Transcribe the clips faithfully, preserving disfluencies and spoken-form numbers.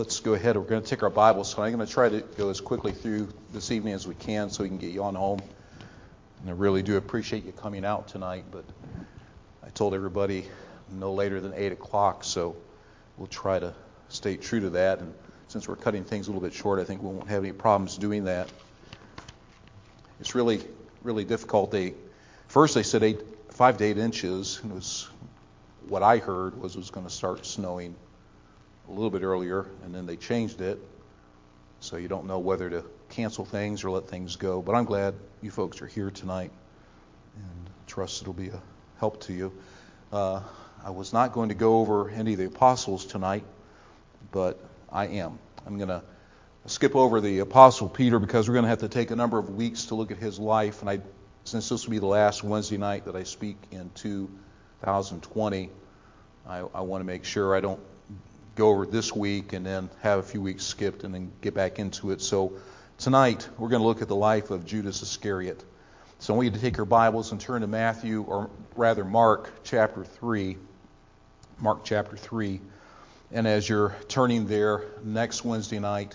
Let's go ahead. We're going to take our Bibles. So I'm going to try to go as quickly through this evening as we can so we can get you on home. And I really do appreciate you coming out tonight, but I told everybody no later than eight o'clock, so we'll try to stay true to that. And since we're cutting things a little bit short, I think we won't have any problems doing that. It's really, really difficult. They First they said eight, five to eight inches. And it was, what I heard was it was going to start snowing a little bit earlier, and then they changed it, so you don't know whether to cancel things or let things go. But I'm glad you folks are here tonight, and trust it'll be a help to you. Uh, I was not going to go over any of the apostles tonight, but I am. I'm going to skip over the apostle Peter because we're going to have to take a number of weeks to look at his life, and I, since this will be the last Wednesday night that I speak in two thousand twenty, I, I want to make sure I don't go over it this week and then have a few weeks skipped and then get back into it. So tonight we're going to look at the life of Judas Iscariot. So I want you to take your Bibles and turn to Matthew, or rather Mark chapter three. Mark chapter three. And as you're turning there, next Wednesday night,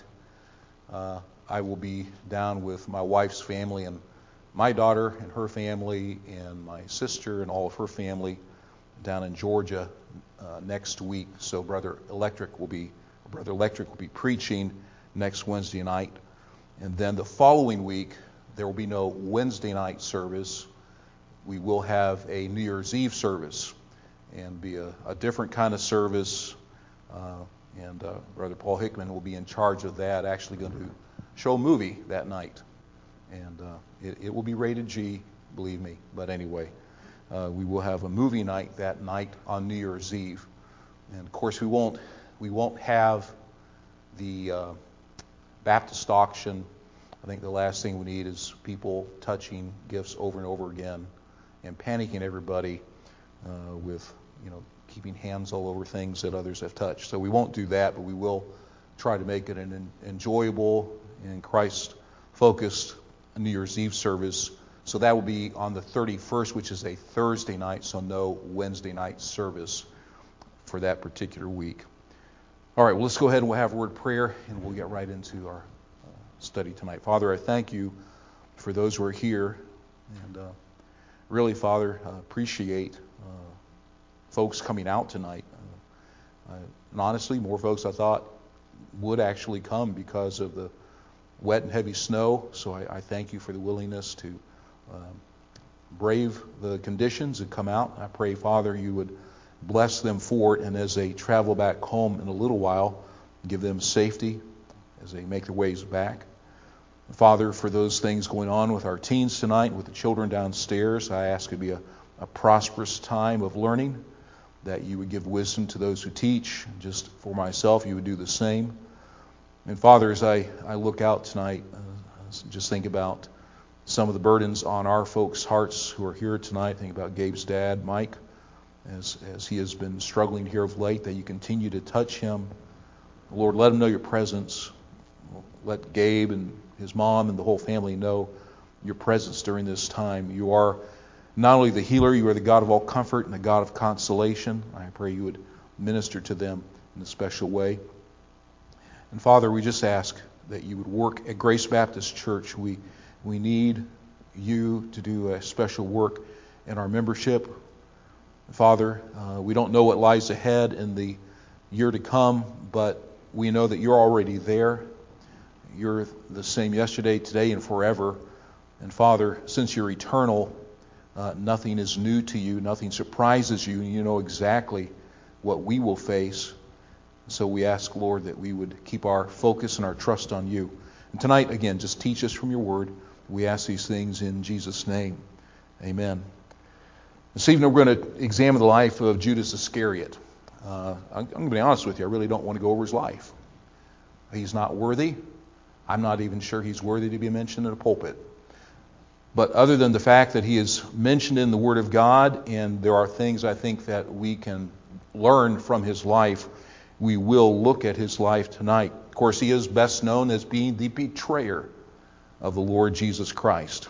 uh, I will be down with my wife's family and my daughter and her family and my sister and all of her family down in Georgia uh, next week. So Brother Electric will be Brother Electric will be preaching next Wednesday night, and then the following week there will be no Wednesday night service. We will have a New Year's Eve service, and be a, a different kind of service. Uh, and uh, Brother Paul Hickman will be in charge of that. Actually, going to show a movie that night, and uh, it, it will be rated G, believe me. But anyway. Uh, we will have a movie night that night on New Year's Eve, and of course we won't we won't have the uh, Baptist auction. I think the last thing we need is people touching gifts over and over again and panicking everybody uh, with you know keeping hands all over things that others have touched. So we won't do that, but we will try to make it an enjoyable and Christ-focused New Year's Eve service. So that will be on the thirty-first, which is a Thursday night, so no Wednesday night service for that particular week. All right, well, let's go ahead and we'll have a word of prayer, and we'll get right into our uh, study tonight. Father, I thank you for those who are here, and uh, really, Father, uh, appreciate uh, folks coming out tonight. Uh, I, and honestly, more folks I thought would actually come because of the wet and heavy snow, so I, I thank you for the willingness to Um, brave the conditions and come out. I pray, Father, you would bless them for it, and as they travel back home in a little while, give them safety as they make their ways back. Father, for those things going on with our teens tonight, with the children downstairs, I ask it be a, a prosperous time of learning, that you would give wisdom to those who teach. Just for myself, you would do the same. And Father, as I, I look out tonight, uh, just think about some of the burdens on our folks' hearts who are here tonight. Think about Gabe's dad, Mike, as as he has been struggling here of late, that you continue to touch him. Lord, let him know your presence. Let Gabe and his mom and the whole family know your presence during this time. You are not only the healer, you are the God of all comfort and the God of consolation. I pray you would minister to them in a special way. And Father, we just ask that you would work at Grace Baptist Church. We We need you to do a special work in our membership. Father, uh, we don't know what lies ahead in the year to come, but we know that you're already there. You're the same yesterday, today, and forever. And Father, since you're eternal, uh, nothing is new to you, nothing surprises you, and you know exactly what we will face. So we ask, Lord, that we would keep our focus and our trust on you. And tonight, again, just teach us from your word. We ask these things in Jesus' name. Amen. This evening we're going to examine the life of Judas Iscariot. Uh, I'm, I'm going to be honest with you. I really don't want to go over his life. He's not worthy. I'm not even sure he's worthy to be mentioned in a pulpit. But other than the fact that he is mentioned in the Word of God, and there are things I think that we can learn from his life, we will look at his life tonight. Of course, he is best known as being the betrayer of the Lord Jesus Christ.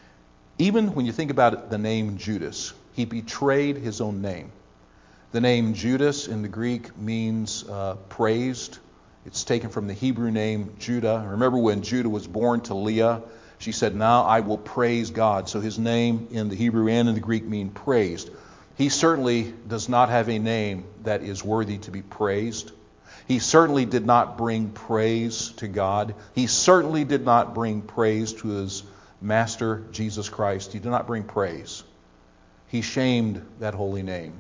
Even when you think about it, the name Judas, he betrayed his own name. The name Judas in the Greek means uh, praised It's taken from the Hebrew name Judah. Remember when Judah was born to Leah, she said, now I will praise God. So his name in the Hebrew and in the Greek mean praised. He certainly does not have a name that is worthy to be praised. He certainly did not bring praise to God. He certainly did not bring praise to his Master, Jesus Christ. He did not bring praise. He shamed that holy name.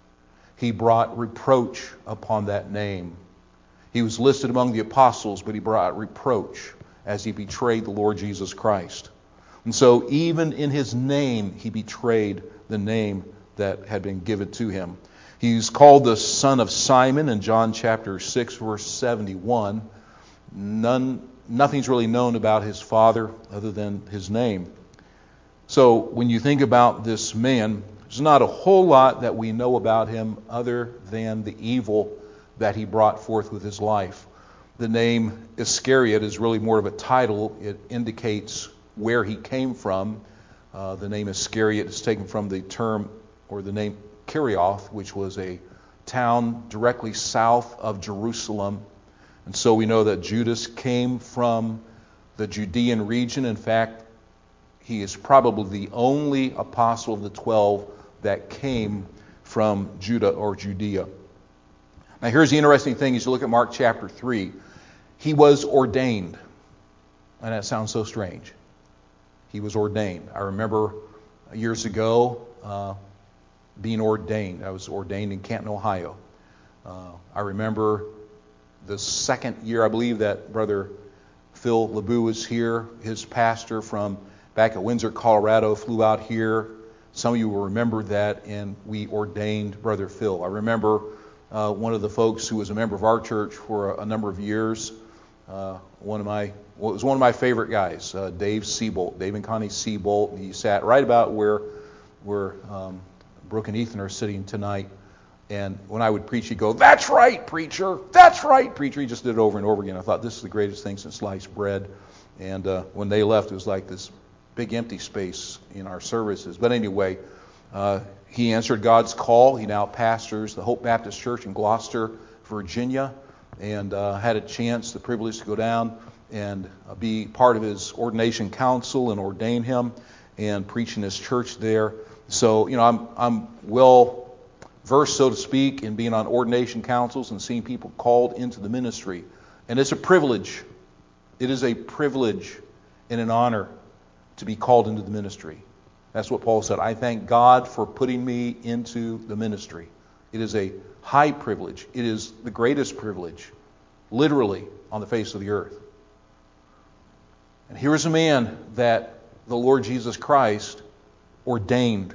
He brought reproach upon that name. He was listed among the apostles, but he brought reproach as he betrayed the Lord Jesus Christ. And so even in his name, he betrayed the name that had been given to him. He's called the son of Simon in John chapter six, verse seventy-one. None, nothing's really known about his father other than his name. So when you think about this man, there's not a whole lot that we know about him other than the evil that he brought forth with his life. The name Iscariot is really more of a title. It indicates where he came from. Uh, the name Iscariot is taken from the term or the name Kerioth, which was a town directly south of Jerusalem. And so we know that Judas came from the Judean region. In fact, he is probably the only apostle of the twelve that came from Judah or Judea. Now here's the interesting thing as you look at Mark chapter three. He was ordained. And that sounds so strange. He was ordained. I remember years ago uh, being ordained. I was ordained in Canton, Ohio. Uh, I remember the second year, I believe, that Brother Phil LeBeau was here. His pastor from back at Windsor, Colorado, flew out here. Some of you will remember that, and we ordained Brother Phil. I remember uh, one of the folks who was a member of our church for a, a number of years. Uh, one of my, well, it was one of my favorite guys, uh, Dave Seabolt, Dave and Connie Seabolt. He sat right about where where um, Brooke and Ethan are sitting tonight. And when I would preach, he'd go, "That's right, preacher. That's right, preacher." He just did it over and over again. I thought, this is the greatest thing since sliced bread. And uh, when they left, it was like this big empty space in our services. But anyway, uh, he answered God's call. He now pastors the Hope Baptist Church in Gloucester, Virginia, and uh, had a chance, the privilege to go down and uh, be part of his ordination council and ordain him and preach in his church there. So, you know, I'm I'm well versed, so to speak, in being on ordination councils and seeing people called into the ministry. And it's a privilege. It is a privilege and an honor to be called into the ministry. That's what Paul said. I thank God for putting me into the ministry. It is a high privilege. It is the greatest privilege, literally, on the face of the earth. And here is a man that the Lord Jesus Christ ordained.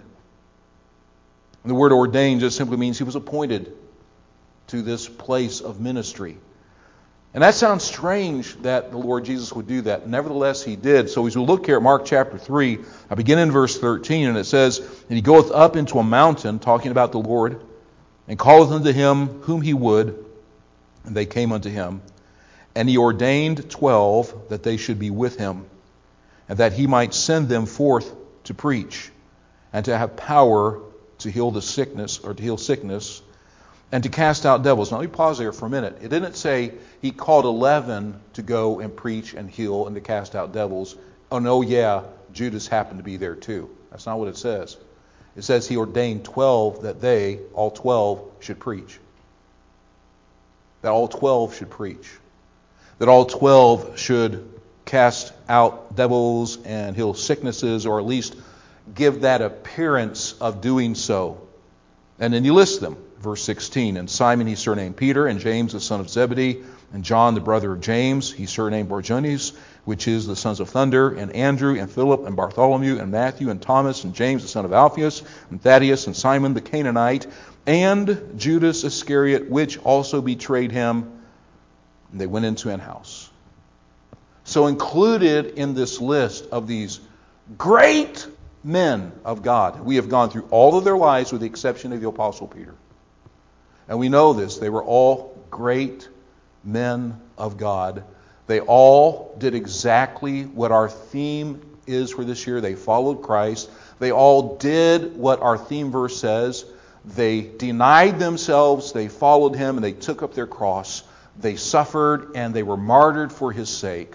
And the word ordained just simply means he was appointed to this place of ministry. And that sounds strange that the Lord Jesus would do that. Nevertheless, he did. So as we look here at Mark chapter three, I begin in verse thirteen, and it says, "And he goeth up into a mountain," talking about the Lord, "and calleth unto him whom he would, and they came unto him. And he ordained twelve that they should be with him, and that he might send them forth to preach, and to have power to heal the sickness, or to heal sickness, and to cast out devils." Now let me pause there for a minute. It didn't say he called eleven to go and preach and heal and to cast out devils. Oh no, yeah, Judas happened to be there too. That's not what it says. It says he ordained twelve that they, all twelve, should preach. That all twelve should preach. That all twelve should cast out devils and heal sicknesses, or at least give that appearance of doing so. And then he lists them. Verse sixteen, "And Simon he surnamed Peter, and James the son of Zebedee, and John the brother of James he surnamed Boanerges, which is the sons of thunder, and Andrew, and Philip, and Bartholomew, and Matthew, and Thomas, and James the son of Alphaeus, and Thaddeus, and Simon the Canaanite, and Judas Iscariot, which also betrayed him." And they went into an house. So included in this list of these great men of God, we have gone through all of their lives with the exception of the Apostle Peter. And we know this. They were all great men of God. They all did exactly what our theme is for this year. They followed Christ. They all did what our theme verse says. They denied themselves. They followed him, and they took up their cross They suffered and they were martyred for his sake.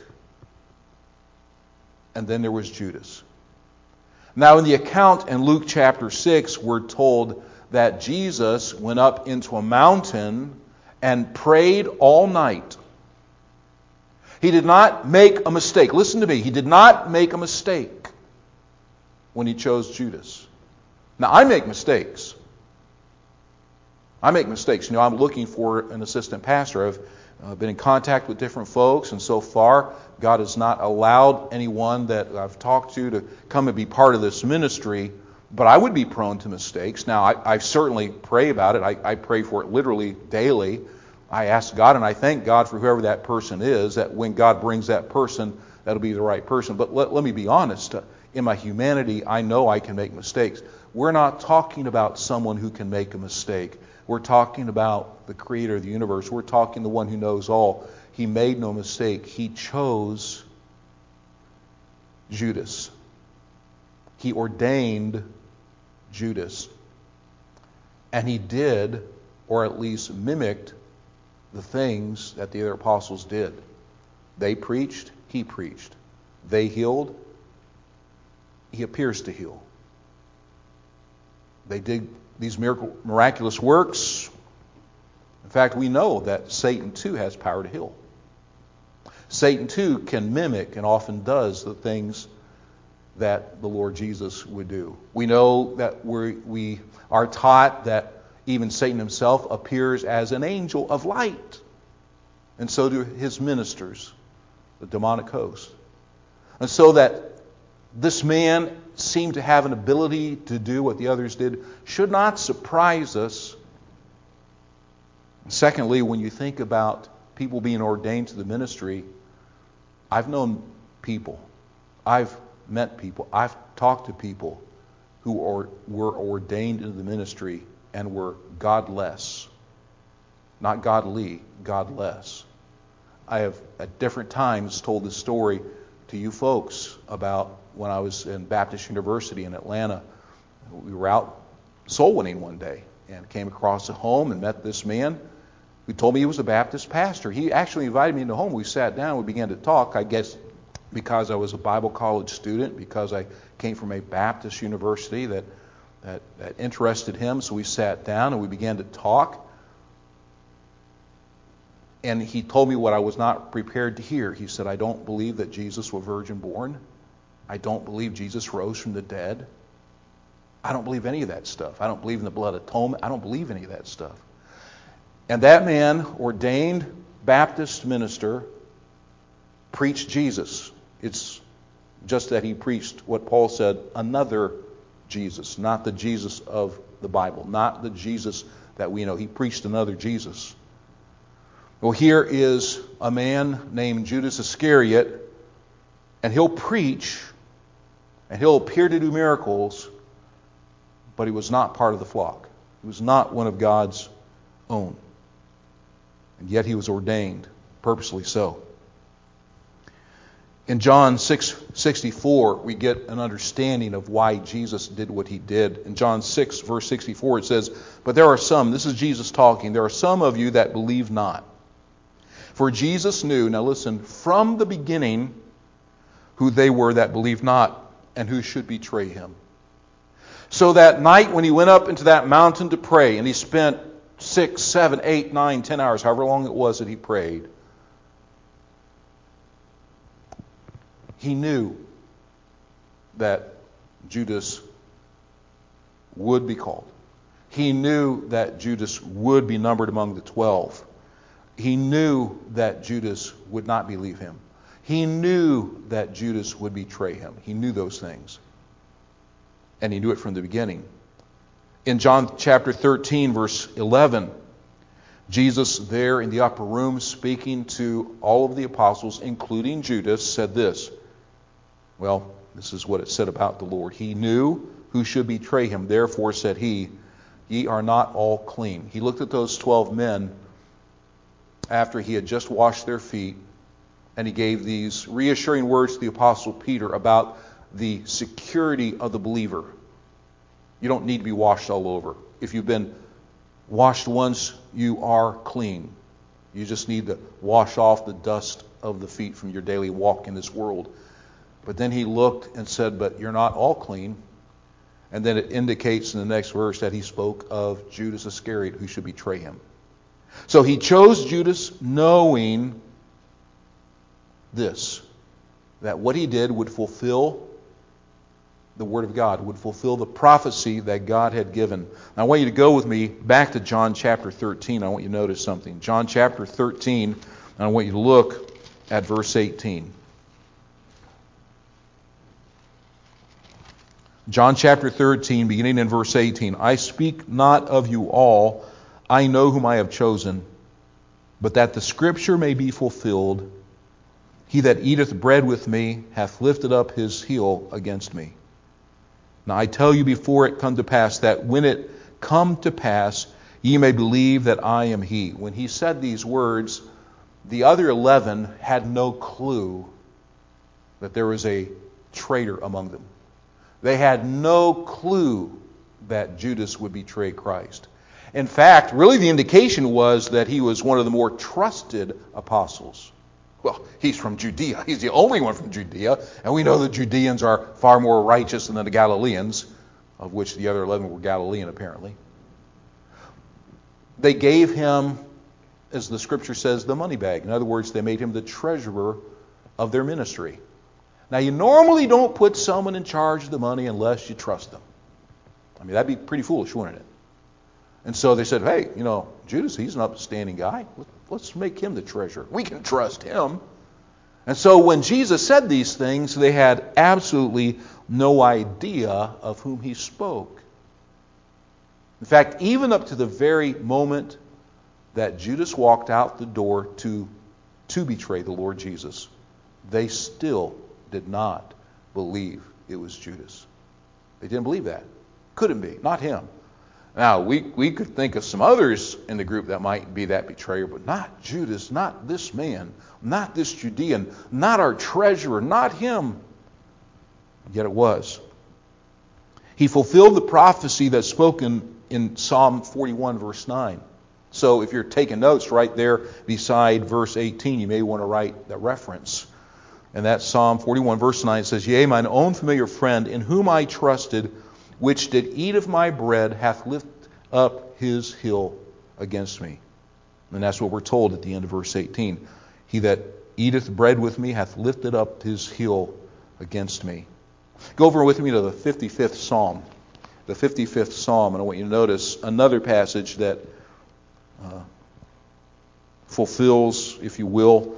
And then there was Judas. Now in the account in Luke chapter six, we're told that Jesus went up into a mountain and prayed all night. He did not make a mistake. Listen to me. He did not make a mistake when he chose Judas. Now, I make mistakes. I make mistakes. You know, I'm looking for an assistant pastor. I've uh, been in contact with different folks, and so far, God has not allowed anyone that I've talked to to come and be part of this ministry, but I would be prone to mistakes. Now, I, I certainly pray about it. I, I pray for it literally daily. I ask God, and I thank God for whoever that person is, that when God brings that person, that'll be the right person. But let, let me be honest. In my humanity, I know I can make mistakes. We're not talking about someone who can make a mistake. We're talking about the Creator of the universe. We're talking the one who knows all. He made no mistake. He chose Judas. He ordained Judas. And he did, or at least mimicked, the things that the other apostles did. They preached, he preached. They healed, he appears to heal. They did these miracle, miraculous works. In fact, we know that Satan too has power to heal. Satan too can mimic, and often does, the things that the Lord Jesus would do. We know that we we are taught that even Satan himself appears as an angel of light. And so do his ministers, the demonic host. And so that this man seemed to have an ability to do what the others did should not surprise us. Secondly, when you think about people being ordained to the ministry, I've known people, I've met people, I've talked to people who are, were ordained into the ministry and were godless. Not godly, godless. I have at different times told this story to you folks about when I was in Baptist University in Atlanta. We were out soul winning one day and came across a home and met this man who told me he was a Baptist pastor. He actually invited me into the home. We sat down, we began to talk, I guess because I was a Bible college student, because I came from a Baptist university that That, that interested him. So we sat down and we began to talk. And he told me what I was not prepared to hear. He said, I don't believe that Jesus was virgin born. I don't believe Jesus rose from the dead. I don't believe any of that stuff. I don't believe in the blood atonement. I don't believe any of that stuff. And that man, ordained Baptist minister, preached Jesus. It's just that he preached what Paul said, another Jesus, not the Jesus of the Bible, not the Jesus that we know. He preached another Jesus. Well, here is a man named Judas Iscariot, and he'll preach, and he'll appear to do miracles, but he was not part of the flock. He was not one of God's own. And yet he was ordained, purposely so. In John six sixty-four, we get an understanding of why Jesus did what he did. In John six, verse sixty-four, it says, But there are some, this is Jesus talking, there are some of you that believe not. For Jesus knew, now listen, from the beginning who they were that believed not and who should betray him. So that night when he went up into that mountain to pray, and he spent six, seven, eight, nine, ten hours, however long it was that he prayed, he knew that Judas would be called. He knew that Judas would be numbered among the twelve. He knew that Judas would not believe him. He knew that Judas would betray him. He knew those things. And he knew it from the beginning. In John chapter thirteen, verse eleven, Jesus there in the upper room speaking to all of the apostles, including Judas, said this. Well, this is what it said about the Lord. He knew who should betray him. Therefore said he, Ye are not all clean. He looked at those twelve men after he had just washed their feet, and he gave these reassuring words to the apostle Peter about the security of the believer. You don't need to be washed all over. If you've been washed once, you are clean. You just need to wash off the dust of the feet from your daily walk in this world. But then he looked and said, but you're not all clean. And then it indicates in the next verse that he spoke of Judas Iscariot, who should betray him. So he chose Judas knowing this, that what he did would fulfill the Word of God, would fulfill the prophecy that God had given. Now, I want you to go with me back to John chapter thirteen. I want you to notice something. John chapter thirteen, and I want you to look at verse eighteen. John chapter thirteen, beginning in verse eighteen. I speak not of you all, I know whom I have chosen, but that the Scripture may be fulfilled, he that eateth bread with me hath lifted up his heel against me. Now I tell you before it come to pass, that when it come to pass, ye may believe that I am he. When he said these words, the other eleven had no clue that there was a traitor among them. They had no clue that Judas would betray Christ. In fact, really the indication was that he was one of the more trusted apostles. Well, he's from Judea. He's the only one from Judea. And we know the Judeans are far more righteous than the Galileans, of which the other eleven were Galilean apparently. They gave him, as the Scripture says, the money bag. In other words, they made him the treasurer of their ministry. Now, you normally don't put someone in charge of the money unless you trust them. I mean, that'd be pretty foolish, wouldn't it? And so they said, hey, you know, Judas, he's an upstanding guy. Let's make him the treasurer. We can trust him. And so when Jesus said these things, they had absolutely no idea of whom he spoke. In fact, even up to the very moment that Judas walked out the door to, to betray the Lord Jesus, they still did not believe it was Judas. They didn't believe that. Couldn't be. Not him. Now, we, we could think of some others in the group that might be that betrayer, but not Judas, not this man, not this Judean, not our treasurer, not him. Yet it was. He fulfilled the prophecy that's spoken in Psalm forty-one, verse nine. So if you're taking notes right there beside verse eighteen, you may want to write that reference. And that Psalm forty-one, verse nine says, Yea, mine own familiar friend, in whom I trusted, which did eat of my bread, hath lifted up his heel against me. And that's what we're told at the end of verse eighteen. He that eateth bread with me hath lifted up his heel against me. Go over with me to the fifty-fifth Psalm. The fifty-fifth Psalm, and I want you to notice another passage that uh, fulfills, if you will,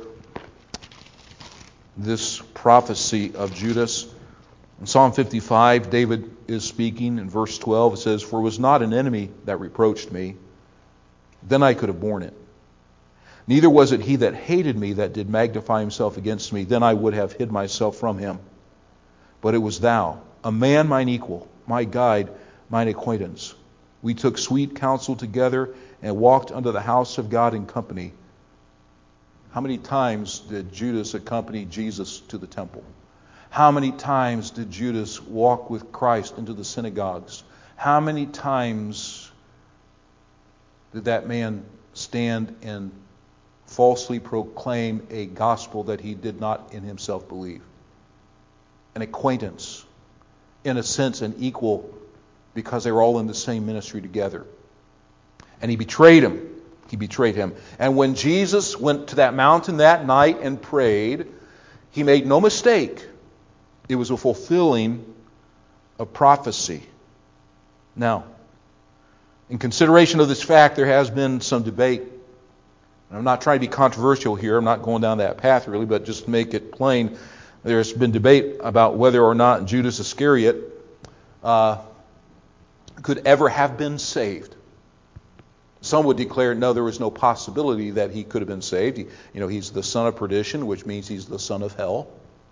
this prophecy of Judas. In Psalm fifty-five, David is speaking. In verse twelve, it says, For it was not an enemy that reproached me, then I could have borne it. Neither was it he that hated me that did magnify himself against me, then I would have hid myself from him. But it was thou, a man mine equal, my guide, mine acquaintance. We took sweet counsel together and walked unto the house of God in company. How many times did Judas accompany Jesus to the temple? How many times did Judas walk with Christ into the synagogues? How many times did that man stand and falsely proclaim a gospel that he did not in himself believe? An acquaintance, in a sense an equal, because they were all in the same ministry together. And he betrayed him. He betrayed him. And when Jesus went to that mountain that night and prayed, he made no mistake. It was a fulfilling of prophecy. Now, in consideration of this fact, there has been some debate. And I'm not trying to be controversial here. I'm not going down that path really, but just to make it plain, there's been debate about whether or not Judas Iscariot uh, could ever have been saved. Some would declare, no, there was no possibility that he could have been saved. He, you know, he's the son of perdition, which means he's the son of hell.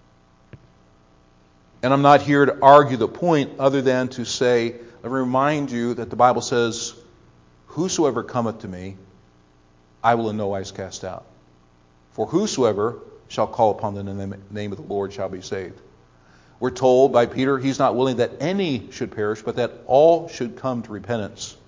And I'm not here to argue the point other than to say, I remind you that the Bible says, whosoever cometh to me, I will in no wise cast out. For whosoever shall call upon the name of the Lord shall be saved. We're told by Peter, he's not willing that any should perish, but that all should come to repentance.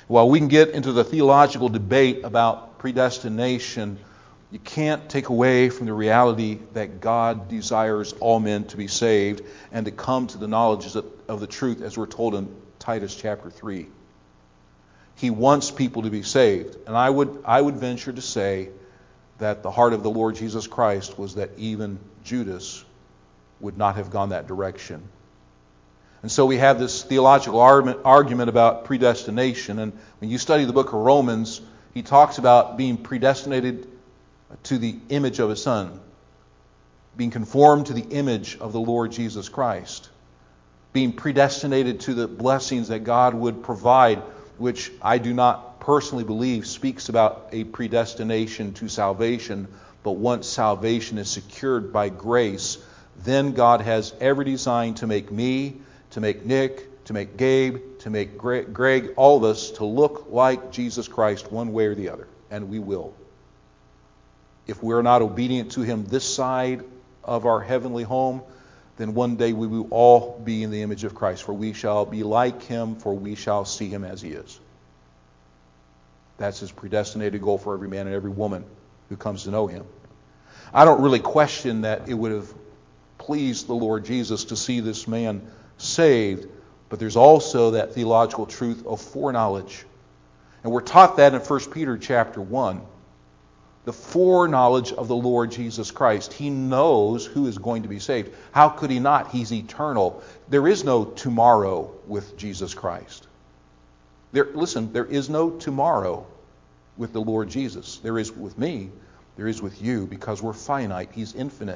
While we can get into the theological debate about predestination, you can't take away from the reality that God desires all men to be saved and to come to the knowledge of the truth, as we're told in Titus chapter three. He wants people to be saved. And I would I would venture to say that the heart of the Lord Jesus Christ was that even Judas would not have gone that direction. And so we have this theological argument, argument about predestination. And when you study the book of Romans, he talks about being predestinated to the image of his Son, being conformed to the image of the Lord Jesus Christ, being predestinated to the blessings that God would provide, which I do not personally believe speaks about a predestination to salvation, but once salvation is secured by grace, then God has every design to make me, to make Nick, to make Gabe, to make Greg, all of us, to look like Jesus Christ one way or the other. And we will. If we're not obedient to Him this side of our heavenly home, then one day we will all be in the image of Christ, for we shall be like Him, for we shall see Him as He is. That's His predestinated goal for every man and every woman who comes to know Him. I don't really question that it would have pleased the Lord Jesus to see this man saved, but there's also that theological truth of foreknowledge. And we're taught that in First Peter chapter one. The foreknowledge of the Lord Jesus Christ. He knows who is going to be saved. How could He not? He's eternal. There is no tomorrow with Jesus Christ. There, listen, there is no tomorrow with the Lord Jesus. There is with me. There is with you, because we're finite. He's infinite.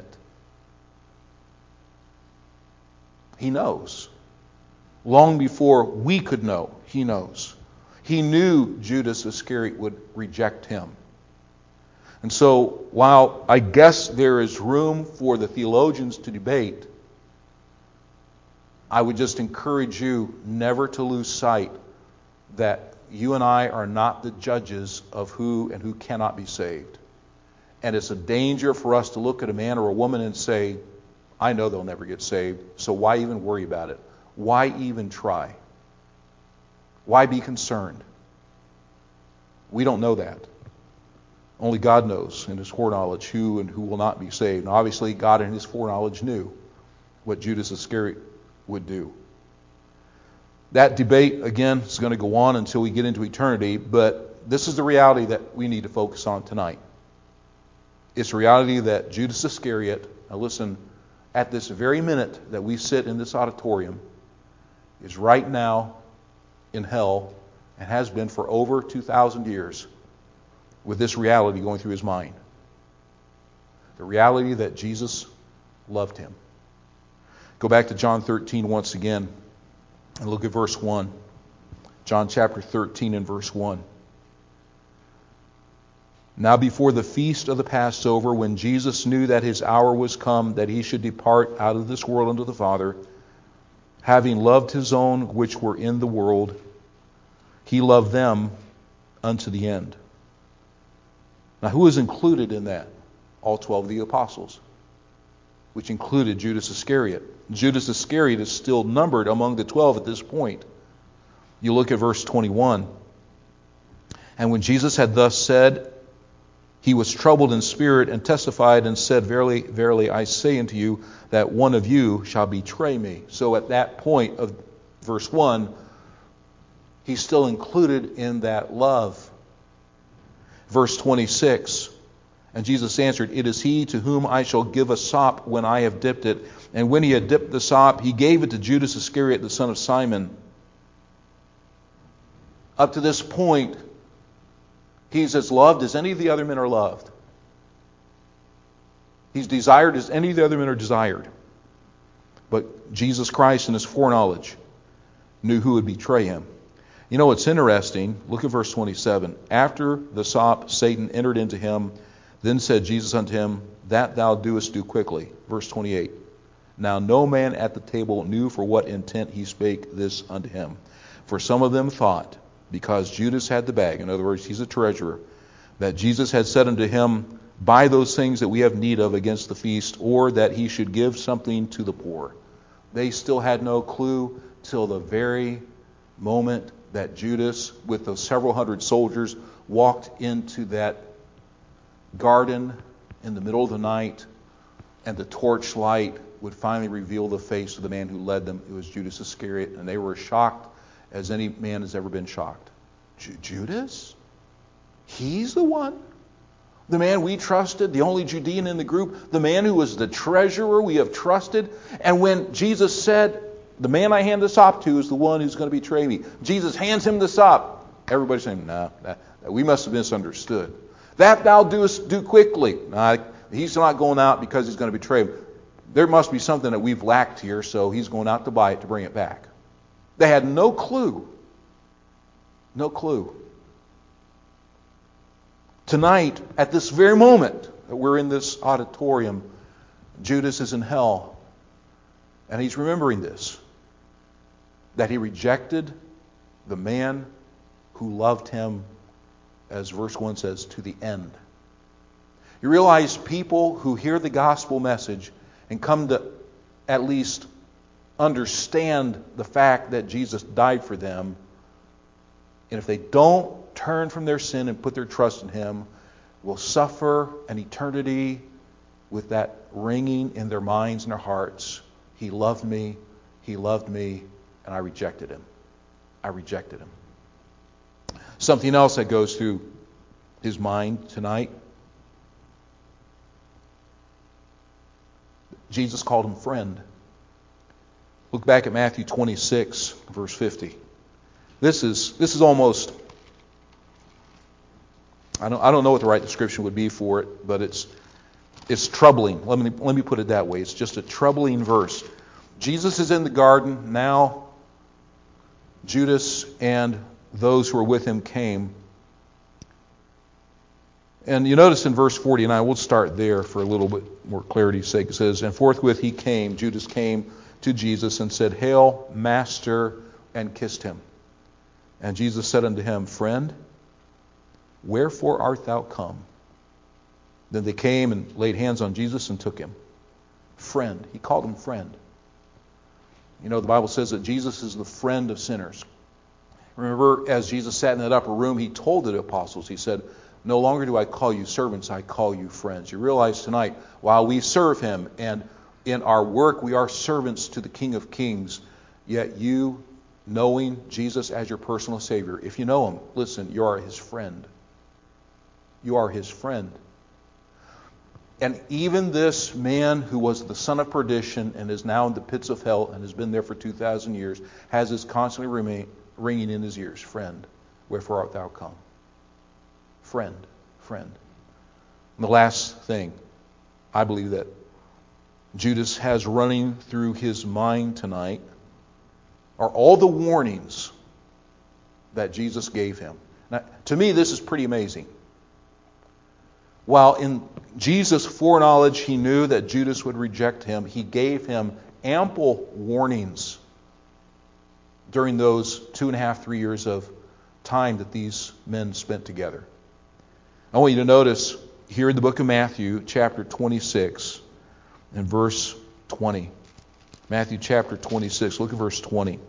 He knows. Long before we could know, He knows. He knew Judas Iscariot would reject Him. And so, while I guess there is room for the theologians to debate, I would just encourage you never to lose sight that you and I are not the judges of who and who cannot be saved. And it's a danger for us to look at a man or a woman and say, I know they'll never get saved, so why even worry about it? Why even try? Why be concerned? We don't know that. Only God knows in His foreknowledge who and who will not be saved. And obviously, God in His foreknowledge knew what Judas Iscariot would do. That debate, again, is going to go on until we get into eternity, but this is the reality that we need to focus on tonight. It's the reality that Judas Iscariot, now listen, at this very minute that we sit in this auditorium, is right now in hell and has been for over two thousand years. With this reality going through his mind. The reality that Jesus loved him. Go back to John thirteen once again and look at verse one. John chapter thirteen and verse one. Now before the feast of the Passover, when Jesus knew that His hour was come, that He should depart out of this world unto the Father, having loved His own which were in the world, He loved them unto the end. Now, who is included in that? All twelve of the apostles, which included Judas Iscariot. Judas Iscariot is still numbered among the twelve at this point. You look at verse twenty-one. And when Jesus had thus said, He was troubled in spirit and testified and said, Verily, verily, I say unto you, that one of you shall betray me. So at that point of verse one, he's still included in that love. Verse twenty-six, and Jesus answered, It is he to whom I shall give a sop when I have dipped it. And when he had dipped the sop, he gave it to Judas Iscariot, the son of Simon. Up to this point, he's as loved as any of the other men are loved. He's desired as any of the other men are desired. But Jesus Christ in His foreknowledge knew who would betray Him. You know, it's interesting. Look at verse twenty-seven. After the sop, Satan entered into him. Then said Jesus unto him, That thou doest, do quickly. Verse twenty-eight. Now no man at the table knew for what intent he spake this unto him. For some of them thought, because Judas had the bag, in other words, he's a treasurer, that Jesus had said unto him, Buy those things that we have need of against the feast, or that he should give something to the poor. They still had no clue till the very moment that Judas, with those several hundred soldiers, walked into that garden in the middle of the night, and the torchlight would finally reveal the face of the man who led them. It was Judas Iscariot, and they were as shocked as any man has ever been shocked. Ju- Judas? He's the one? The man we trusted, the only Judean in the group, the man who was the treasurer we have trusted. And when Jesus said, the man I hand the sop to is the one who's going to betray me, Jesus hands him the sop. Everybody's saying, no, nah, nah, we must have misunderstood. That thou doest do quickly. Nah, he's not going out because he's going to betray him. There must be something that we've lacked here, so he's going out to buy it to bring it back. They had no clue. No clue. Tonight, at this very moment that we're in this auditorium, Judas is in hell. And he's remembering this. That he rejected the man who loved him, as verse one says, to the end. You realize people who hear the gospel message and come to at least understand the fact that Jesus died for them, and if they don't turn from their sin and put their trust in Him, will suffer an eternity with that ringing in their minds and their hearts. He loved me, He loved me, and I rejected Him. I rejected Him. Something else that goes through his mind tonight. Jesus called him friend. Look back at Matthew twenty-six, verse fifty. This is this is almost, I don't I don't know what the right description would be for it, but it's it's troubling. Let me let me put it that way. It's just a troubling verse. Jesus is in the garden. Now Judas and those who were with him came. And you notice in verse forty-nine, we'll start there for a little bit more clarity's sake. It says, and forthwith he came, Judas came to Jesus and said, Hail, Master, and kissed him. And Jesus said unto him, Friend, wherefore art thou come? Then they came and laid hands on Jesus and took him. Friend. He called him friend. You know, the Bible says that Jesus is the friend of sinners. Remember, as Jesus sat in that upper room, he told the apostles, he said, no longer do I call you servants, I call you friends. You realize tonight, while we serve him and in our work we are servants to the King of Kings, yet you, knowing Jesus as your personal Savior, if you know him, listen, you are his friend. You are his friend. And even this man who was the son of perdition and is now in the pits of hell and has been there for two thousand years, has this constantly remain, ringing in his ears, Friend, wherefore art thou come? Friend, friend. And the last thing, I believe that Judas has running through his mind tonight are all the warnings that Jesus gave him. Now, to me, this is pretty amazing. While in Jesus' foreknowledge, he knew that Judas would reject him, he gave him ample warnings during those two and a half, three years of time that these men spent together. I want you to notice here in the book of Matthew, chapter twenty-six, and verse twenty. Matthew chapter twenty-six, look at verse twenty.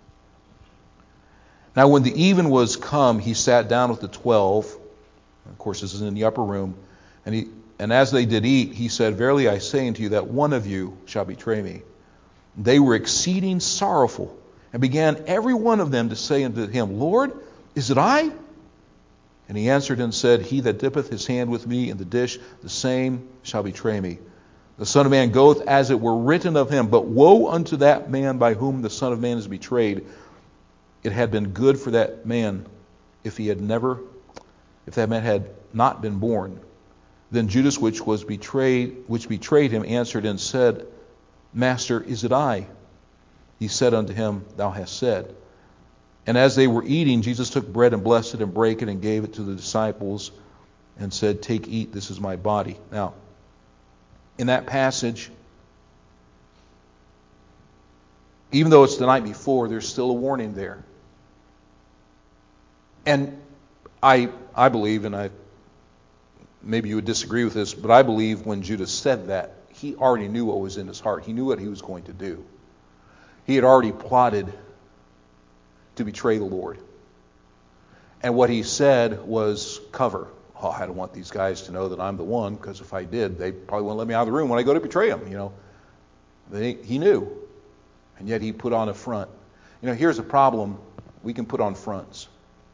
Now when the even was come, he sat down with the twelve. Of course, this is in the upper room. And he, and as they did eat, he said, Verily I say unto you that one of you shall betray me. They were exceeding sorrowful, and began every one of them to say unto him, Lord, is it I? And he answered and said, He that dippeth his hand with me in the dish, the same shall betray me. The Son of Man goeth as it were written of him, but woe unto that man by whom the Son of Man is betrayed. It had been good for that man if he had never, if that man had not been born. Then Judas, which was betrayed, which betrayed him, answered and said, Master, is it I? He said unto him, Thou hast said. And as they were eating, Jesus took bread and blessed it and brake it and gave it to the disciples and said, Take, eat, this is my body. Now, in that passage, even though it's the night before, there's still a warning there. And I I believe, and I maybe you would disagree with this, but I believe when Judas said that, he already knew what was in his heart. He knew what he was going to do. He had already plotted to betray the Lord. And what he said was cover. Oh, I don't want these guys to know that I'm the one, because if I did, they probably wouldn't let me out of the room when I go to betray them. You know, they, he knew, and yet he put on a front. You know, here's a problem: we can put on fronts.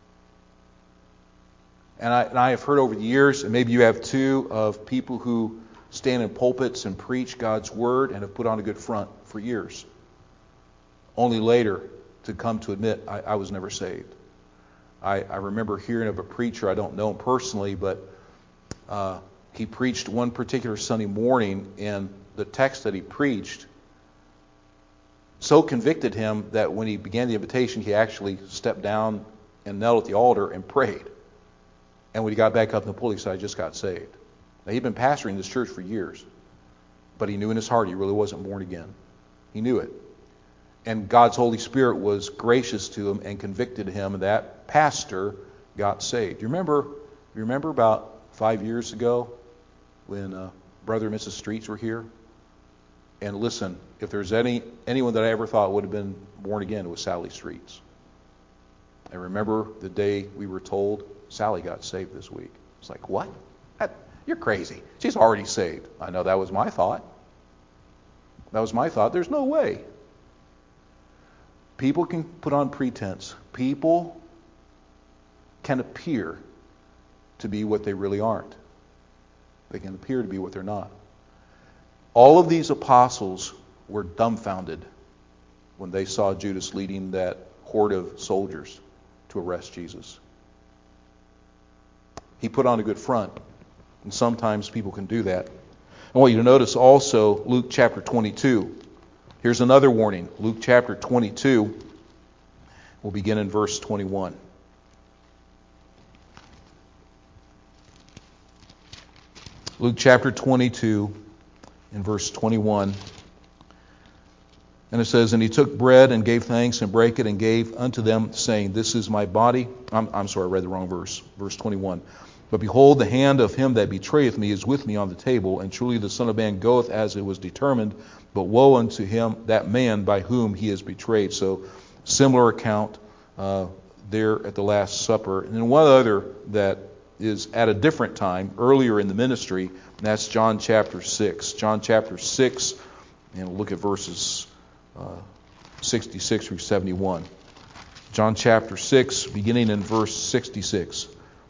And I, and I have heard over the years, and maybe you have too, of people who stand in pulpits and preach God's word and have put on a good front for years, only later to come to admit, I, I was never saved. I, I remember hearing of a preacher, I don't know him personally, but uh, he preached one particular Sunday morning, and the text that he preached so convicted him that when he began the invitation, he actually stepped down and knelt at the altar and prayed. And when he got back up in the pulpit, he said, I just got saved. Now, he'd been pastoring this church for years, but he knew in his heart he really wasn't born again. He knew it. And God's Holy Spirit was gracious to him and convicted him, and that pastor got saved. You remember, you remember about five years ago when uh, Brother and Missus Streets were here? And listen, if there's any anyone that I ever thought would have been born again, it was Sally Streets. I remember the day we were told Sally got saved this week. It's like, what? That, you're crazy. She's already saved. I know that was my thought. That was my thought. There's no way. People can put on pretense. People can appear to be what they really aren't. They can appear to be what they're not. All of these apostles were dumbfounded when they saw Judas leading that horde of soldiers to arrest Jesus. He put on a good front, and sometimes people can do that. I want you to notice also Luke chapter twenty-two. Here's another warning. Luke chapter twenty-two. We'll begin in verse twenty-one. Luke chapter twenty-two, in verse twenty-one. And it says, And he took bread and gave thanks and brake it and gave unto them, saying, This is my body. I'm, I'm sorry, I read the wrong verse. Verse twenty-one. But behold, the hand of him that betrayeth me is with me on the table, and truly the Son of Man goeth as it was determined, but woe unto him, that man by whom he is betrayed. So, similar account uh, there at the Last Supper. And then one other that is at a different time, earlier in the ministry, and that's John chapter six. John chapter six, and we'll look at verses uh, sixty-six through seventy-one. John chapter six, beginning in verse sixty-six.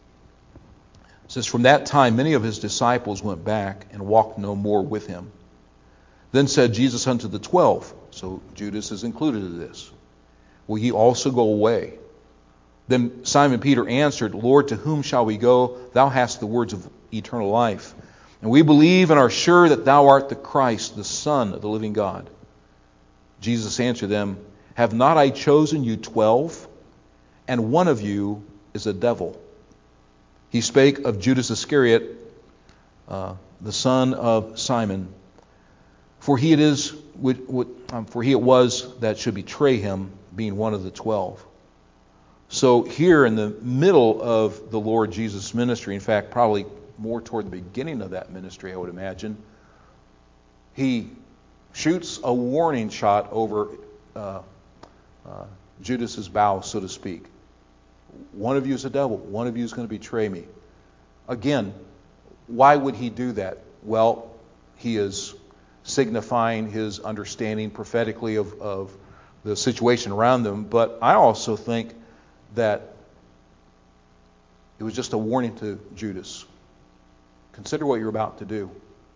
It says, From that time many of his disciples went back and walked no more with him. Then said Jesus unto the twelve, so Judas is included in this, Will ye also go away? Then Simon Peter answered, Lord, to whom shall we go? Thou hast the words of eternal life. And we believe and are sure that thou art the Christ, the Son of the living God. Jesus answered them, Have not I chosen you twelve? And one of you is a devil. He spake of Judas Iscariot, uh, the son of Simon. For he it is, um, for he it was that should betray him, being one of the twelve. So here in the middle of the Lord Jesus' ministry, in fact, probably more toward the beginning of that ministry, I would imagine, he shoots a warning shot over uh, uh, Judas's bow, so to speak. One of you is a devil. One of you is going to betray me. Again, why would he do that? Well, he is signifying his understanding prophetically of, of the situation around them. But I also think that it was just a warning to Judas. Consider what you're about to do.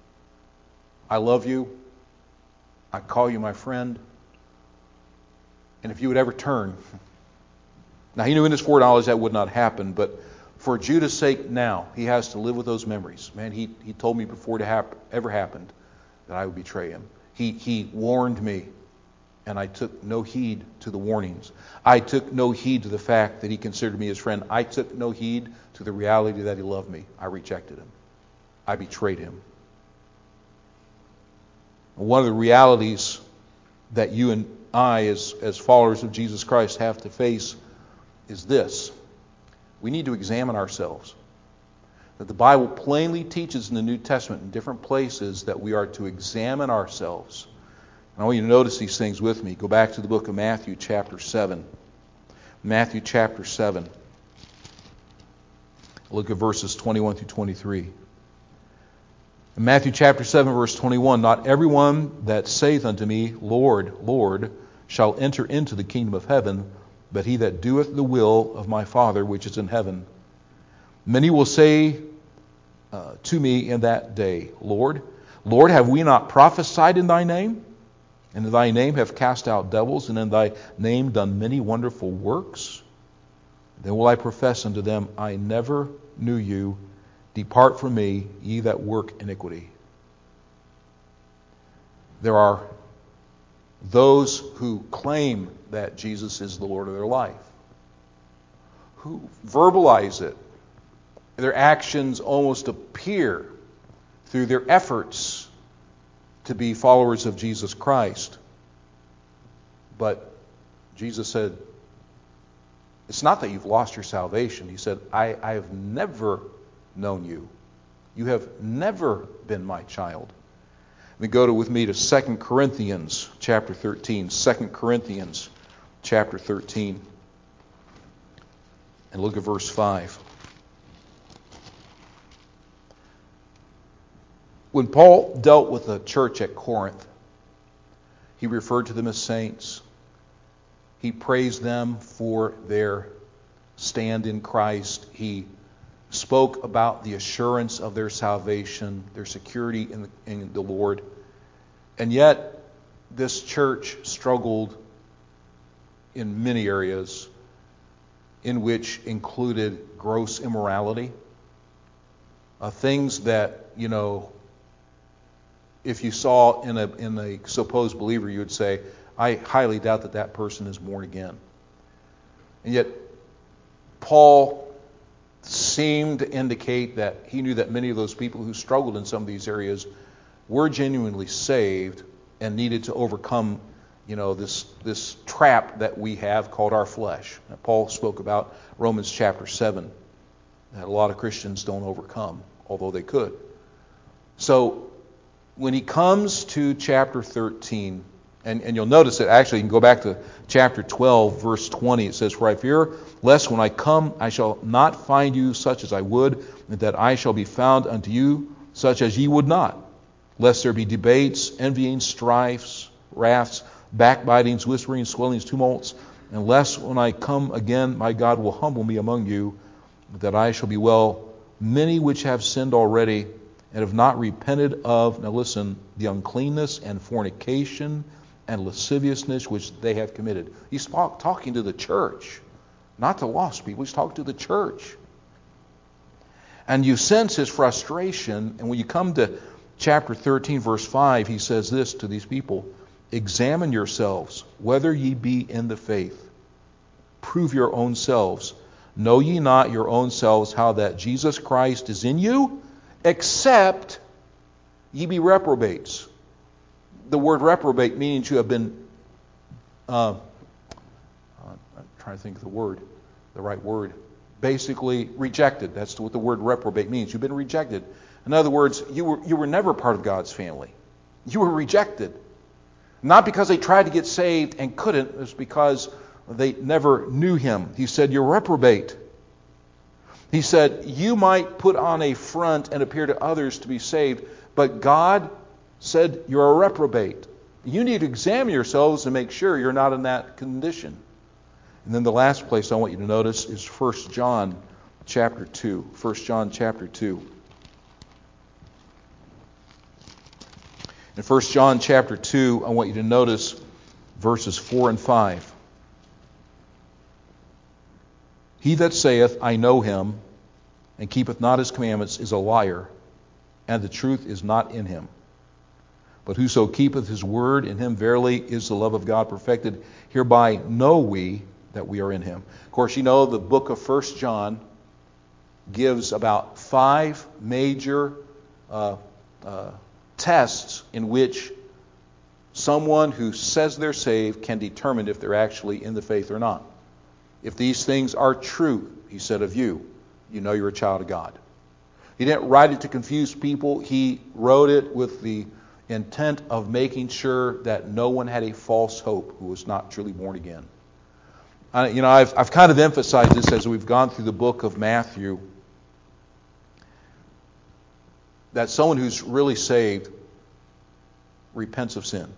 I love you. I call you my friend. And if you would ever turn... Now, he knew in his foreknowledge that would not happen, but for Judas' sake now, he has to live with those memories. Man, he, he told me before it hap- ever happened that I would betray him. He, he warned me, and I took no heed to the warnings. I took no heed to the fact that he considered me his friend. I took no heed to the reality that he loved me. I rejected him. I betrayed him. One of the realities that you and I, as, as followers of Jesus Christ, have to face is this. We need to examine ourselves. That the Bible plainly teaches in the New Testament in different places that we are to examine ourselves. And I want you to notice these things with me. Go back to the book of Matthew chapter seven. Matthew chapter seven. Look at verses twenty-one through twenty-three. In Matthew chapter seven, verse twenty-one, not everyone that saith unto me, Lord, Lord, shall enter into the kingdom of heaven, but he that doeth the will of my Father which is in heaven. Many will say uh, to me in that day, Lord, Lord, have we not prophesied in thy name? And in thy name have cast out devils, and in thy name done many wonderful works? Then will I profess unto them, I never knew you. Depart from me, ye that work iniquity. There are those who claim that Jesus is the Lord of their life, who verbalize it. Their actions almost appear through their efforts to be followers of Jesus Christ. But Jesus said, it's not that you've lost your salvation. He said, I, I have never known you. You have never been my child. Let me go to, with me to Second Corinthians chapter thirteen. Second Corinthians chapter thirteen. And look at verse five. When Paul dealt with the church at Corinth, he referred to them as saints. He praised them for their stand in Christ. He spoke about the assurance of their salvation, their security in the, in the Lord. And yet, this church struggled in many areas, in which included gross immorality, uh, things that, you know, if you saw in a in a supposed believer, you would say, I highly doubt that that person is born again. And yet, Paul seemed to indicate that he knew that many of those people who struggled in some of these areas were genuinely saved and needed to overcome, you know, this this trap that we have called our flesh. Now, Paul spoke about Romans chapter seven, that a lot of Christians don't overcome, although they could. So when he comes to chapter thirteen, and, and you'll notice that actually you can go back to chapter twelve, verse twenty. It says, For I fear lest when I come I shall not find you such as I would, and that I shall be found unto you such as ye would not, lest there be debates, envyings, strifes, wraths, backbitings, whisperings, swellings, tumults, and lest when I come again my God will humble me among you, that I shall be well. Many which have sinned already and have not repented of, now listen, the uncleanness and fornication and lasciviousness which they have committed. He's talking to the church, not to lost people. He's talking to the church. And you sense his frustration. And when you come to chapter thirteen, verse five, he says this to these people, Examine yourselves, whether ye be in the faith. Prove your own selves. Know ye not your own selves how that Jesus Christ is in you? Except ye be reprobates. The word reprobate means you have been, uh, I'm trying to think of the word, the right word, basically rejected. That's what the word reprobate means. You've been rejected. In other words, you were you were never part of God's family. You were rejected. Not because they tried to get saved and couldn't, it was because they never knew him. He said, you're reprobate. He said, you might put on a front and appear to others to be saved, but God said you're a reprobate. You need to examine yourselves and make sure you're not in that condition. And then the last place I want you to notice is First John chapter two. First John chapter two. In First John chapter two, I want you to notice verses four and five. He that saith, I know him, and keepeth not his commandments, is a liar, and the truth is not in him. But whoso keepeth his word, in him verily is the love of God perfected. Hereby know we that we are in him. Of course, you know the book of First John gives about five major uh, uh, tests in which someone who says they're saved can determine if they're actually in the faith or not. If these things are true, he said of you, you know you're a child of God. He didn't write it to confuse people. He wrote it with the intent of making sure that no one had a false hope who was not truly born again. I, you know, I've, I've kind of emphasized this as we've gone through the book of Matthew. that someone who's really saved repents of sin.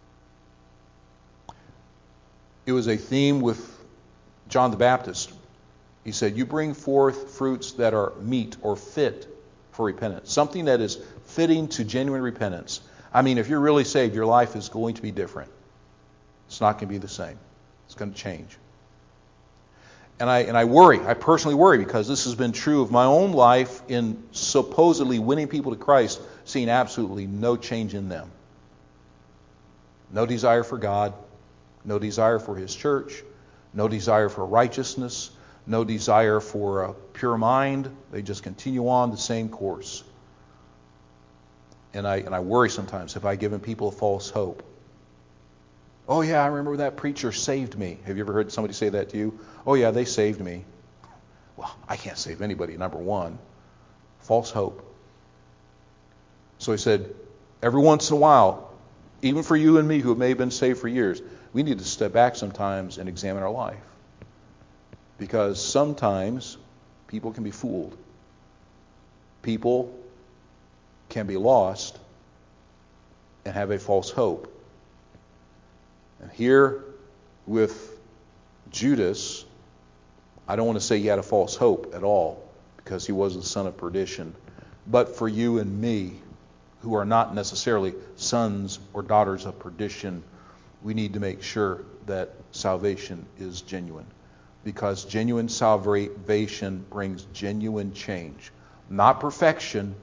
It was a theme with John the Baptist. He said, you bring forth fruits that are meet or fit for repentance. Something that is fitting to genuine repentance. I mean, if you're really saved, your life is going to be different. It's not going to be the same. It's going to change. And I and I worry, I personally worry, because this has been true of my own life in supposedly winning people to Christ, seeing absolutely no change in them. No desire for God, no desire for His church, no desire for righteousness, no desire for a pure mind. They just continue on the same course. And I and I worry sometimes, have I given people a false hope? Oh yeah, I remember that preacher saved me. Have you ever heard somebody say that to you? Oh yeah, they saved me. Well, I can't save anybody, number one. False hope. So he said, every once in a while, even for you and me who may have been saved for years, we need to step back sometimes and examine our life. Because sometimes people can be fooled. People can be lost and have a false hope. And here with Judas, I don't want to say he had a false hope at all, because he was the son of perdition. But for you and me, who are not necessarily sons or daughters of perdition, we need to make sure that salvation is genuine. Because genuine salvation brings genuine change. Not perfection,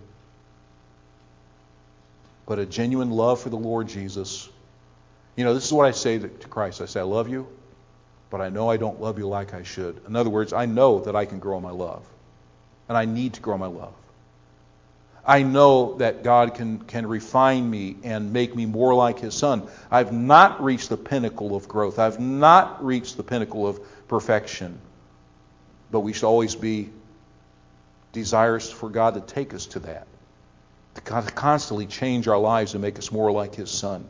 but a genuine love for the Lord Jesus. You know, this is what I say to Christ. I say, I love you, but I know I don't love you like I should. In other words, I know that I can grow in my love. And I need to grow in my love. I know that God can, can refine me and make me more like His Son. I've not reached the pinnacle of growth. I've not reached the pinnacle of perfection. But we should always be desirous for God to take us to that. To constantly change our lives and make us more like His Son.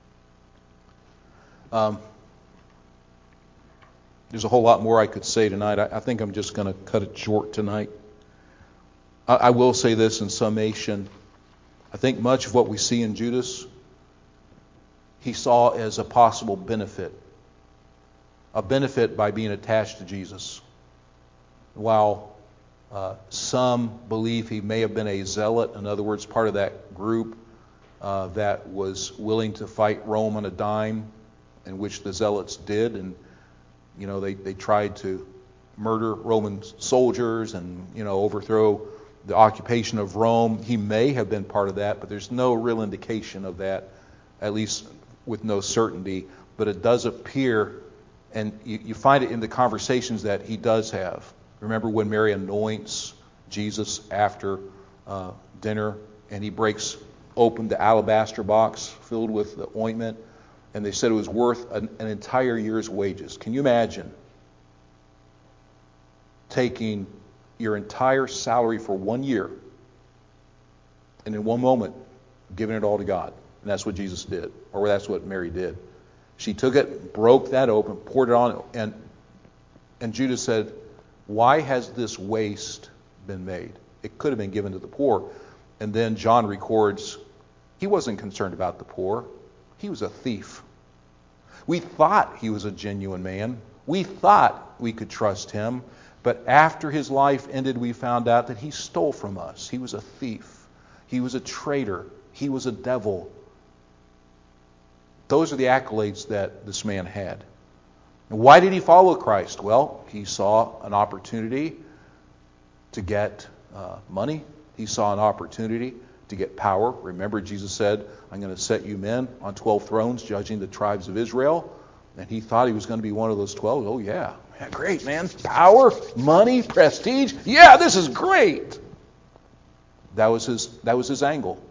Um, there's a whole lot more I could say tonight. I, I think I'm just going to cut it short tonight. I, I will say this in summation. I think much of what we see in Judas, he saw as a possible benefit. A benefit by being attached to Jesus. While uh, some believe he may have been a zealot, in other words, part of that group uh, that was willing to fight Rome on a dime, in which the zealots did, and you know they, they tried to murder Roman soldiers and you know overthrow the occupation of Rome. He may have been part of that, but there's no real indication of that, at least with no certainty. But it does appear, and you, you find it in the conversations that he does have. Remember when Mary anoints Jesus after uh, dinner, and he breaks open the alabaster box filled with the ointment, and they said it was worth an, an entire year's wages. Can you imagine taking your entire salary for one year and in one moment giving it all to God? And that's what Jesus did, or that's what Mary did. She took it, broke that open, poured it on, and and Judas said, why has this waste been made? It could have been given to the poor. And then John records, he wasn't concerned about the poor. He was a thief. We thought he was a genuine man. We thought we could trust him. But after his life ended, we found out that he stole from us. He was a thief. He was a traitor. He was a devil. Those are the accolades that this man had. And why did he follow Christ? Well, he saw an opportunity to get uh, money. He saw an opportunity to get power. Remember, Jesus said, I'm going to set you men on twelve thrones judging the tribes of Israel. And he thought he was going to be one of those twelve. Oh, yeah. Yeah, great, man. Power, money, prestige. Yeah, this is great. That was his, that was his angle.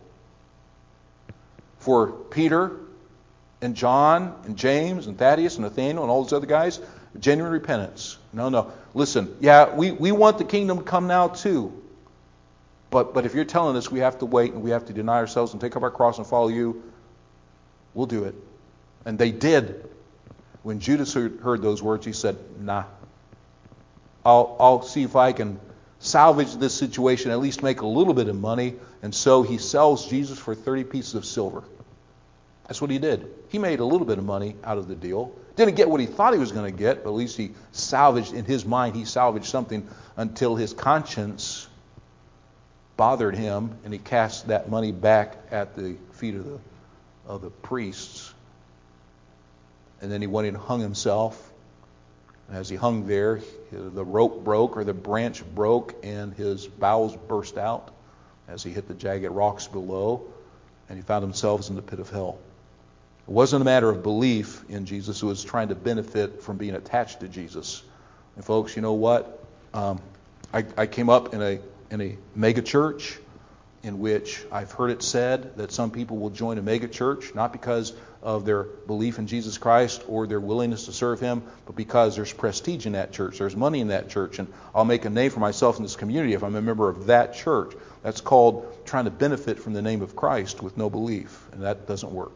For Peter and John and James and Thaddeus and Nathaniel and all those other guys, genuine repentance. No, no. Listen, yeah, we, we want the kingdom to come now too. But but if you're telling us we have to wait and we have to deny ourselves and take up our cross and follow you, we'll do it. And they did. When Judas heard, heard those words, he said, nah. I'll I'll see if I can salvage this situation, at least make a little bit of money. And so he sells Jesus for thirty pieces of silver. That's what he did. He made a little bit of money out of the deal. Didn't get what he thought he was going to get, but at least he salvaged, in his mind, he salvaged something until his conscience bothered him, and he cast that money back at the feet of the, of the priests. And then he went and hung himself. As he hung there, the rope broke, or the branch broke, and his bowels burst out as he hit the jagged rocks below, and he found himself in the pit of hell. It wasn't a matter of belief in Jesus. It was trying to benefit from being attached to Jesus. And folks, you know what? Um, I, I came up in a in a mega church in which I've heard it said that some people will join a mega church not because of their belief in Jesus Christ or their willingness to serve Him, but because there's prestige in that church. There's money in that church, and I'll make a name for myself in this community if I'm a member of that church. That's called trying to benefit from the name of Christ with no belief, and that doesn't work.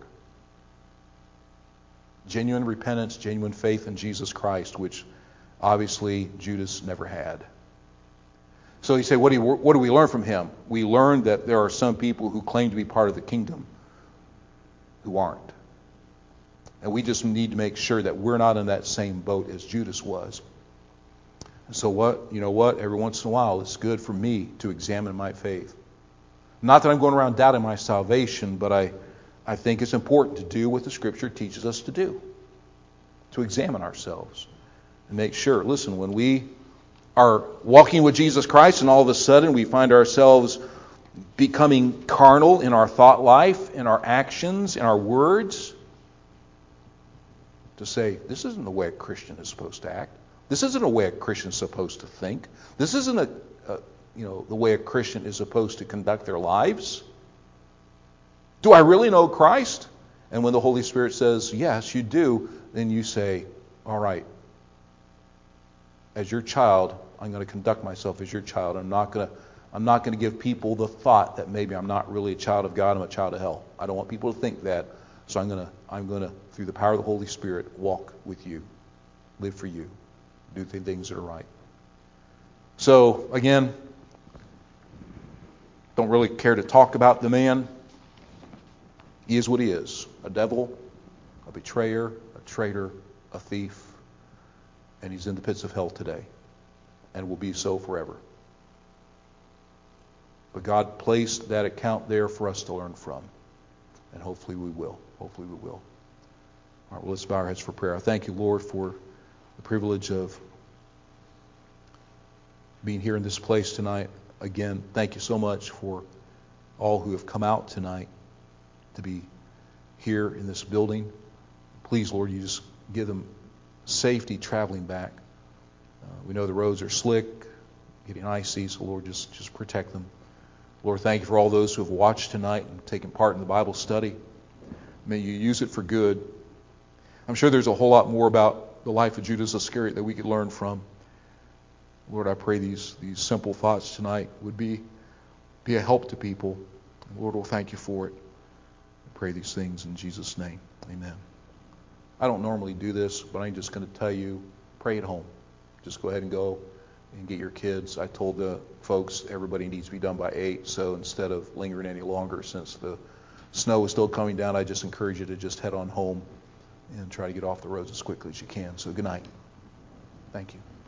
Genuine repentance, genuine faith in Jesus Christ, which obviously Judas never had. So you say, what do, you, what do we learn from him? We learn that there are some people who claim to be part of the kingdom who aren't. And we just need to make sure that we're not in that same boat as Judas was. And so what, you know what? Every once in a while, it's good for me to examine my faith. Not that I'm going around doubting my salvation, but I, I think it's important to do what the Scripture teaches us to do. To examine ourselves and make sure. Listen, when we are walking with Jesus Christ and all of a sudden we find ourselves becoming carnal in our thought life, in our actions, in our words, to say, this isn't the way a Christian is supposed to act. This isn't the way a Christian is supposed to think. This isn't a, a you know the way a Christian is supposed to conduct their lives. Do I really know Christ? And when the Holy Spirit says, yes, you do, then you say, all right, as your child, I'm going to conduct myself as your child. I'm not going to I'm not going to give people the thought that maybe I'm not really a child of God, I'm a child of hell. I don't want people to think that. So I'm going to I'm going to through the power of the Holy Spirit walk with you. Live for you. Do the things that are right. So again, don't really care to talk about the man. He is what he is. A devil, a betrayer, a traitor, a thief. And he's in the pits of hell today. And will be so forever. But God placed that account there for us to learn from. And hopefully we will. Hopefully we will. All right, well, let's bow our heads for prayer. I thank you, Lord, for the privilege of being here in this place tonight. Again, thank you so much for all who have come out tonight to be here in this building. Please, Lord, you just give them safety traveling back. Uh, we know the roads are slick, getting icy, so Lord, just, just protect them. Lord, thank you for all those who have watched tonight and taken part in the Bible study. May you use it for good. I'm sure there's a whole lot more about the life of Judas Iscariot that we could learn from. Lord, I pray these, these simple thoughts tonight would be, be a help to people. Lord, we'll thank you for it. I pray these things in Jesus' name. Amen. I don't normally do this, but I'm just going to tell you, pray at home. Just go ahead and go and get your kids. I told the folks everybody needs to be done by eight, so instead of lingering any longer, since the snow is still coming down, I just encourage you to just head on home and try to get off the roads as quickly as you can. So good night. Thank you.